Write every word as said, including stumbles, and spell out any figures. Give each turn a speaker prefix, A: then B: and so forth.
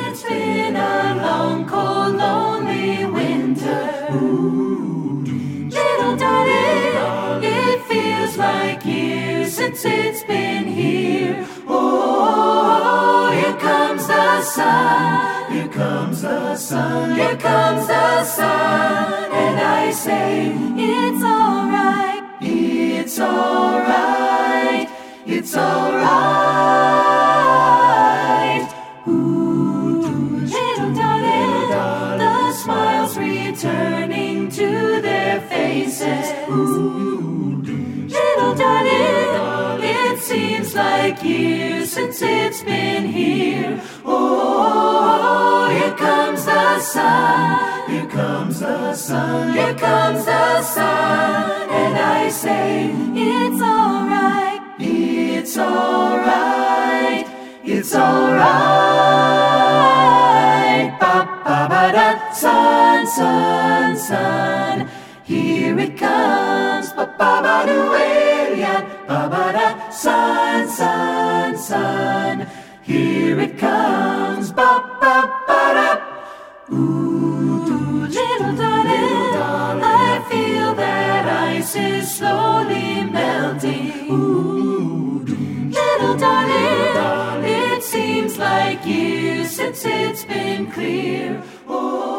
A: It's been a long, cold, lonely winter. Ooh, little darling, it feels like years since it's been here. Oh, here comes the sun, here comes the sun, here comes the sun. And I say, it's alright, it's alright, it's alright. Ooh, little darling, the smiles returning to their faces. Ooh, little darling, it seems like years since it's been here. Oh, here comes the sun, here comes the sun, here comes the sun. And I say, it's alright, it's alright, it's alright. Ba-ba-ba-da, sun, sun, sun, here it comes. Ba-ba-ba-do-a-ya, ba-ba-da, sun, sun, sun, here it comes. Ba-ba-ba-da. Ooh, little darling, I feel that ice is slowly melting. Ooh, little darling, it seems like years since it's been clear. Oh.